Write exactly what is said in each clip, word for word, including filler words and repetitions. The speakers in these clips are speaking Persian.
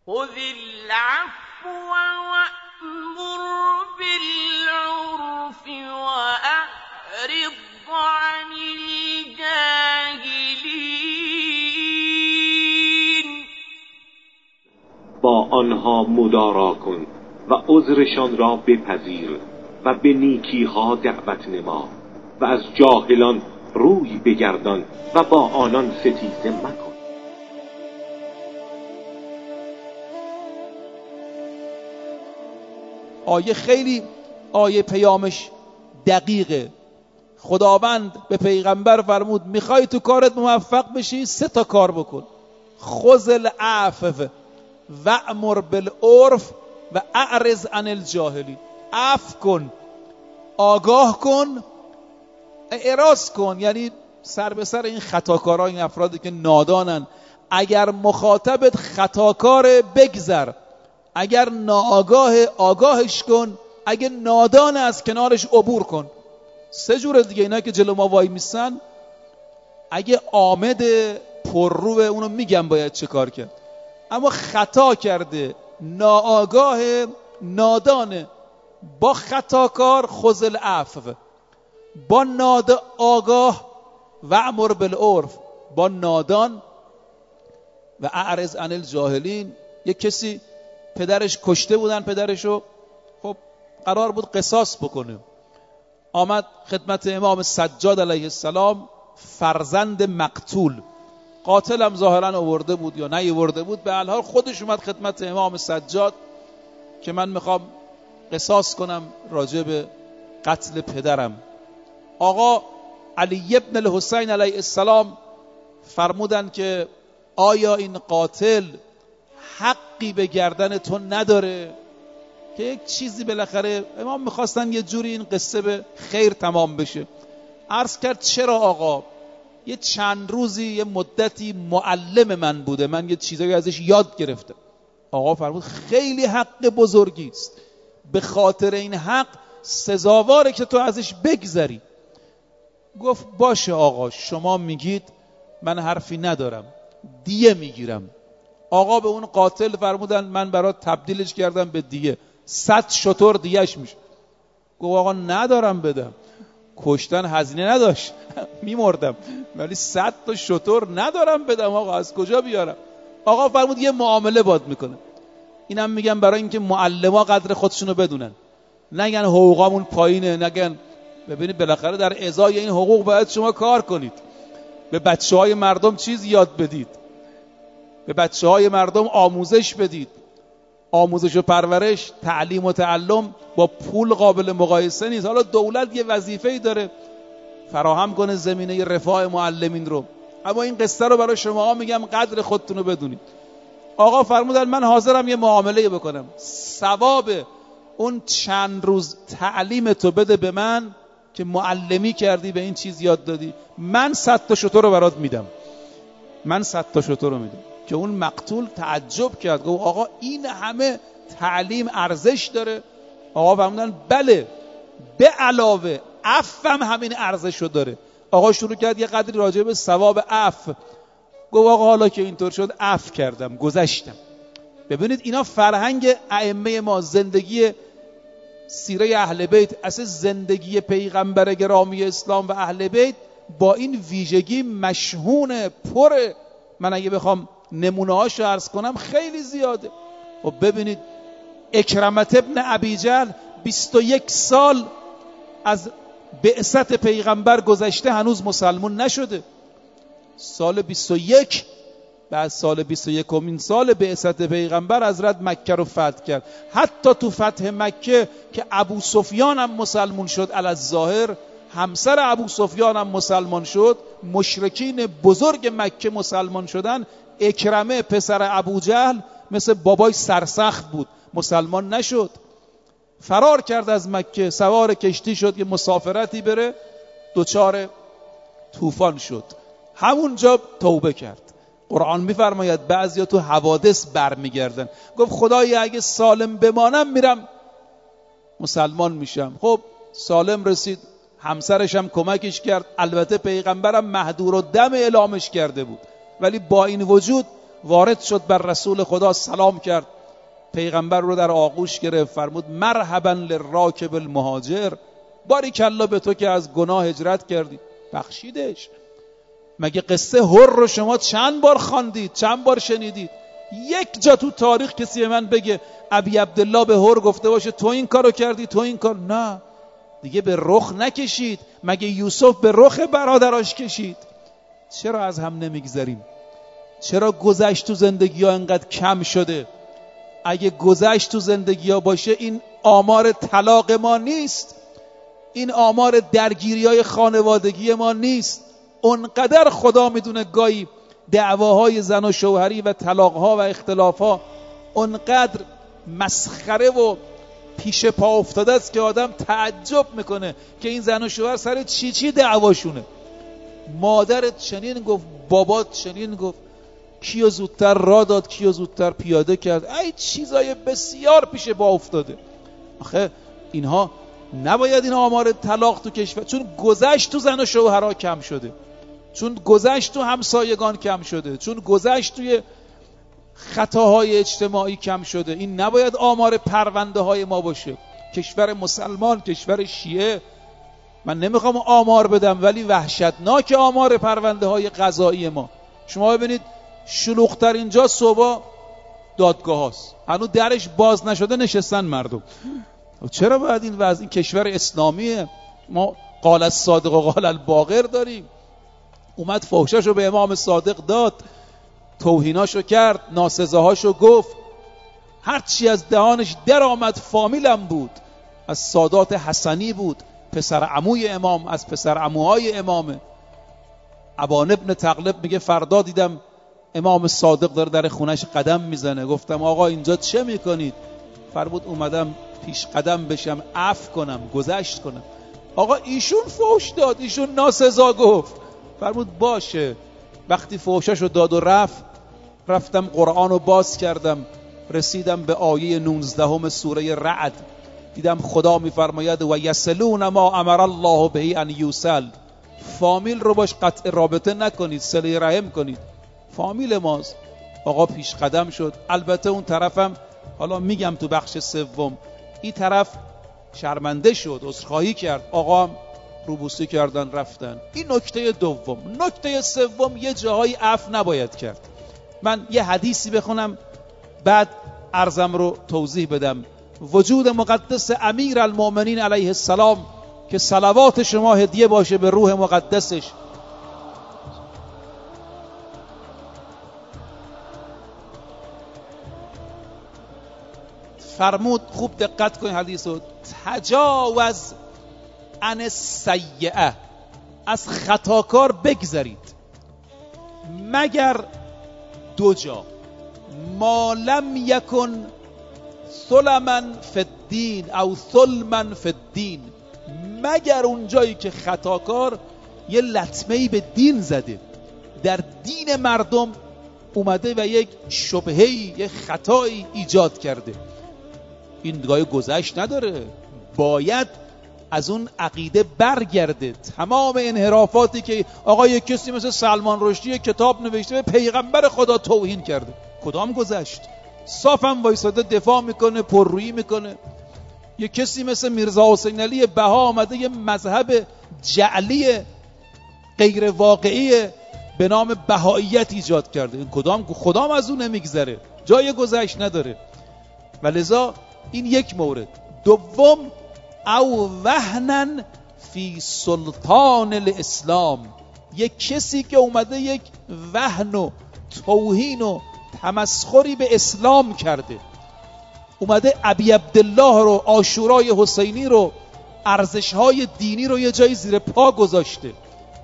خذ العفو وأمر بالعرف وأعرض عن الجاهلين. با آنها مدارا کن و عذرشان را بپذیر و به نیکیها دعوت نما و از جاهلان روی بگردان و با آنان ستیزه مکن. آیه خیلی آیه پیامش دقیقه. خداوند به پیغمبر فرمود میخوای تو کارت موفق بشی سه تا کار بکن: خذ العفو وأمر بالعرف و اعرض عن الجاهلین. عفو کن، آگاه کن، اعراض کن، یعنی سر به سر این خطاکارا، این افرادی که نادانن. اگر مخاطبت خطاکاره بگذر، اگر ناآگاه آگاهش کن، اگر نادان از کنارش عبور کن. سه جور دیگه اینا که جلو ما وای میستن، اگه آمد پرروه اونو میگم باید چه کار کرد، اما خطا کرده، ناآگاه، نادانه، با خطاکار خذ العفو، با ناد آگاه و امر بالعرف، با نادان و اعرض عن الجاهلین. یک کسی پدرش کشته بودن، پدرشو، خب قرار بود قصاص بکنه، آمد خدمت امام سجاد علیه السلام، فرزند مقتول، قاتل هم ظاهرا آورده بود یا نیاورده بود، به هر حال خودش اومد خدمت امام سجاد که من میخوام قصاص کنم راجع به قتل پدرم. آقا علی ابن الحسین علیه السلام فرمودن که آیا این قاتل حقی به گردن تو نداره؟ که یک چیزی بالاخره امام میخواستن یه جوری این قصه به خیر تمام بشه. عرض کرد چرا آقا؟ یه چند روزی، یه مدتی معلم من بوده، من یه چیزایی ازش یاد گرفتم. آقا فرمود خیلی حق بزرگی است، به خاطر این حق سزاواره که تو ازش بگذری. گفت باشه آقا، شما میگید، من حرفی ندارم، دیه میگیرم. آقا به اون قاتل فرمودن من برات تبدیلش کردم به دیه، صد شتر دیهش میشه. گفت آقا ندارم بدم، کشتن هزینه نداشت میمردم، ولی صد تا شتر ندارم بدم آقا، از کجا بیارم؟ آقا فرمود یه معامله باد میکنه. اینم میگم برای اینکه معلما قدر خودشونو بدونن، نگن حقوقامون پایینه، نگن. ببینید بالاخره در ازای این حقوق باید شما کار کنید، به بچه های مردم چیز یاد بدید، به بچه های مردم آموزش بدید. آموزش و پرورش، تعلیم و تعلم با پول قابل مقایسه نیست. حالا دولت یه وظیفه‌ای داره فراهم کنه زمینه رفاه معلمین رو، اما این قصه رو برای شما میگم قدر خودتون رو بدونید. آقا فرمودن من حاضرم یه معامله بکنم، ثواب اون چند روز تعلیم تو بده به من که معلمی کردی، به این چیز یاد دادی، من صد تا شتر رو برات میدم، من صد تا شتر رو میدم. که اون مقتول تعجب کرد، گفت آقا این همه تعلیم ارزش داره؟ آقا فرمودن بله، به علاوه عفوم همین ارزش رو داره. آقا شروع کرد یه قدری راجع به ثواب عفو. گفت آقا حالا که اینطور شد عفو کردم، گذشتم. ببینید اینا فرهنگ ائمه ما، زندگی سیره اهل بیت، اصلا زندگی پیغمبر گرامی اسلام و اهل بیت با این ویژگی مشهونه، پره. من اگه بخوام نمونه هاشو عرض کنم خیلی زیاده. و ببینید اکرمت ابن ابی جهل بیست و یک سال از بعثت پیغمبر گذشته، هنوز مسلمان نشده. سال بیست و یک، بعد سال بیست و یکمین سال بعثت پیغمبر حضرت مکه رو فتح کرد. حتی تو فتح مکه که ابو سفیان هم مسلمان شد، علی الظاهر همسر ابو سفیان هم مسلمان شد، مشرکین بزرگ مکه مسلمان شدن، اکرمه پسر ابو جهل مثل بابای سرسخت بود، مسلمان نشد، فرار کرد از مکه، سوار کشتی شد که مسافرتی بره، دوچار طوفان شد، همونجا توبه کرد. قرآن میفرماید بعضیا تو حوادث برمیگردن. گفت خدایا اگه سالم بمانم میرم مسلمان میشم. خب سالم رسید، همسرش هم کمکش کرد، البته پیغمبرم مهدور و دم اعلامش کرده بود، ولی با این وجود وارد شد بر رسول خدا، سلام کرد، پیغمبر رو در آغوش گرفت، فرمود مرحبا للراکب المهاجر، باریکلا به تو که از گناه هجرت کردی، بخشیدش. مگه قصه هر رو شما چند بار خواندید، چند بار شنیدید؟ یک جا تو تاریخ کسی به من بگه ابی عبدالله به هر گفته باشه تو این کارو کردی، تو این کار؟ نه دیگه به رخ نکشید. مگه یوسف به رخ برادراش کشید؟ چرا از هم نمیگذریم؟ چرا گذشت تو زندگی ها انقدر کم شده؟ اگه گذشت تو زندگی ها باشه این آمار طلاق ما نیست، این آمار درگیری های خانوادگی ما نیست. اونقدر خدا میدونه گاهی دعواهای زن و شوهری و طلاقها و اختلافها اونقدر مسخره و پیش پا افتاده است که آدم تعجب میکنه که این زن و شوهر سر چی چی دعواشونه. مادرت چنین گفت، بابات چنین گفت، کیو زودتر راه داد، کیو زودتر پیاده کرد، ای چیزای بسیار پیش پا افتاده. آخه اینها نباید این آمار طلاق تو کشور، چون گذشت تو زن و شوهرها کم شده، چون گذشت تو همسایگان کم شده، چون گذشت توی خطاهای اجتماعی کم شده. این نباید آمار پرونده های ما باشه. کشور مسلمان، کشور شیعه، من نمیخوام آمار بدم ولی وحشتناک آمار پرونده های قضایی ما. شما ببینید شلوغ‌تر اینجا صبح دادگاه هاست، هنوز درش باز نشده نشستن مردم. چرا باید این وضع؟ این کشور اسلامیه، ما قال الصادق و قال الباقر داریم. اومد فحشاشو به امام صادق داد، توهیناشو کرد، ناسزاهاشو گفت، هرچی از دهانش در آمد فامیلم بود، از سادات حسنی بود، پسر عموی امام، از پسر عموهای امامه. ابان ابن تغلب میگه فردا دیدم امام صادق داره در خونش قدم میزنه، گفتم آقا اینجا چه میکنید؟ فرمود اومدم پیش قدم بشم، عفو کنم، گذشت کنم. آقا ایشون فحش داد، ایشون ناسزا گفت. فرمود باشه. وقتی فحشاشو داد و رفت، رفتم قرآن رو باز کردم، رسیدم به آیه نوزدهم سوره رعد، دیدم خدا میفرماید و یصلون ما امر الله به ان یوصل. فامیل رو باش قطع رابطه نکنید، صله رحم کنید، فامیل ماست. آقا پیش قدم شد. البته اون طرفم، حالا میگم تو بخش سوم، این طرف شرمنده شد، عذرخواهی کرد، آقا روبوسی کردن رفتن. این نکته دوم. نکته سوم، یه جاهای عفو نباید کرد. من یه حدیثی بخونم بعد عرضم رو توضیح بدم. وجود مقدس امیر المؤمنین علیه السلام که صلوات شما هدیه باشه به روح مقدسش، فرمود، خوب دقت کنید حدیث رو، تجاوز عن السیئه، از خطاکار بگذرید مگر دو جا، ما لم یکن ظلما فی الدین او ظلما فی الدین، مگر اون جایی که خطاکار یه لطمه‌ای به دین زده، در دین مردم اومده و یک شبهه‌ای، یک خطایی ایجاد کرده. این دیگه گذشت نداره، باید از اون عقیده برگرده. تمام انحرافاتی که آقا یک کسی مثل سلمان رشدی کتاب نوشته به پیغمبر خدا توهین کرده، کدام گذشت؟ صافم وایساده دفاع میکنه، پررویی میکنه. یک کسی مثل میرزا حسین علی بها آمده یه مذهب جعلی غیر واقعی به نام بهاییت ایجاد کرده، این کدام خدام از اون نمیگذره، جای گذشت نداره. ولذا این یک مورد. دوم، او وهنن فی سلطان الاسلام، یک کسی که اومده یک وهن و توهین و تمسخری به اسلام کرده، اومده ابی عبدالله رو، عاشورای حسینی رو، ارزش‌های دینی رو یه جایی زیر پا گذاشته،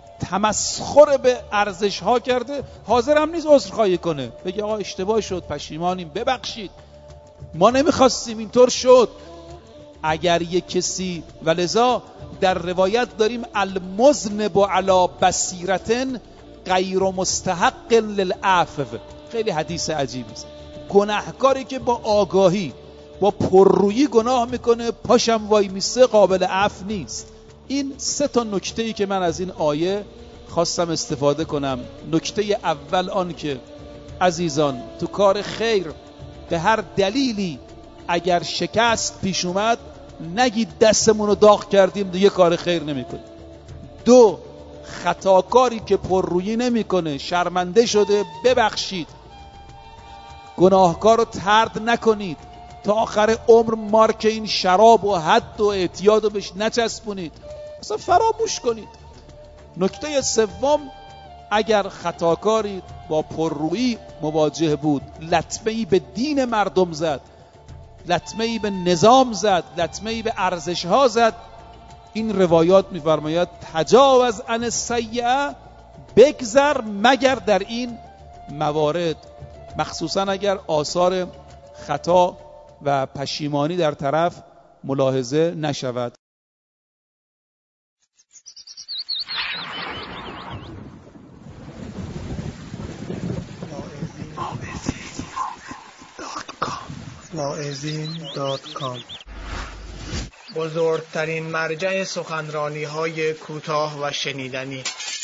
تمسخر به ارزش‌ها کرده، حاضر هم نیست عذرخواهی کنه، بگه آقا اشتباه شد، پشیمانیم، ببخشید، ما نمیخواستیم، اینطور شد. اگر یک کسی، ولذا در روایت داریم المذنب علی بصیرتن غیر مستحق للعفو، خیلی حدیث عجیبی است. گناهکاری که با آگاهی، با پررویی گناه میکنه، پاشم وای میسه، قابل عفو نیست. این سه تا نکته‌ای که من از این آیه خواستم استفاده کنم. نکته اول آن که عزیزان تو کار خیر به هر دلیلی اگر شکست پیش اومد نگید دستمون رو داغ کردیم دیگه کار خیر نمیکنیم. دو، خطاکاری که پررویی نمیکنه، شرمنده شده، ببخشید. گناهکار رو طرد نکنید، تا آخر عمر مارک این شراب و حد و اعتیاد رو بهش نچسبونید، اصلا فراموش کنید. نکته سوم، اگر خطاکاری با پررویی مواجه بود، لطمه‌ای به دین مردم زد، لطمه‌ای به نظام زد، لطمه‌ای به ارزش‌ها زد، این روایات می‌فرماید تجاوز عن السیئه، بگذر مگر در این موارد، مخصوصا اگر آثار خطا و پشیمانی در طرف ملاحظه نشود. واعظین دات کام بزرگترین مرجع سخنرانی های کوتاه و شنیدنی.